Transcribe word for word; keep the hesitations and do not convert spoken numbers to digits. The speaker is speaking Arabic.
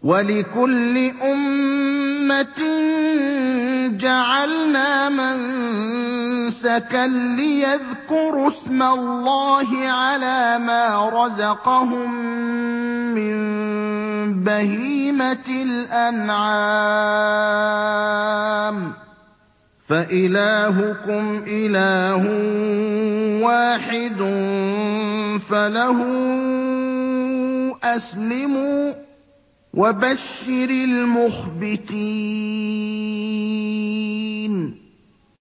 وَلِكُلِّ أُمَّةٍ جَعَلْنَا مَنسَكًا لِّيَذْكُرُوا اسْمَ اللَّهِ عَلَىٰ مَا رَزَقَهُم مِّن بَهِيمَةِ الْأَنْعَامِ ۖ فَإِلَٰهُكُمْ إِلَٰهٌ وَاحِدٌ فَلَهُ أَسْلِمُوا ۗ وَبَشِّرِ الْمُخْبِتِينَ